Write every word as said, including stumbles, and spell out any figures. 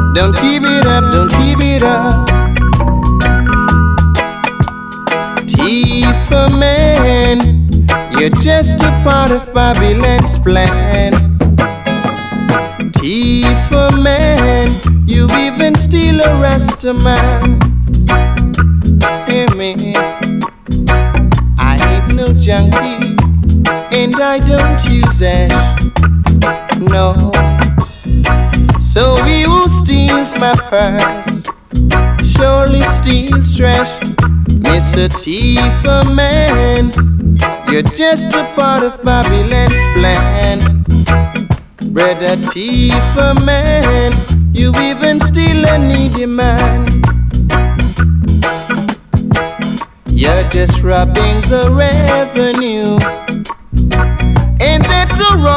Don't keep it up, don't keep it up. Thief a man, you're just a part of Babylon's plan. Thief a man, you even steal a Rasta man. Hear me, I ain't no junkie, and I don't use ash, no. So he who steals my purse surely steals trash. Mister Thief a man, you're just a part of Babylon's plan. Brother Thief a man, you even steal a needy man. You're just robbing the revenue, and that's a wrong.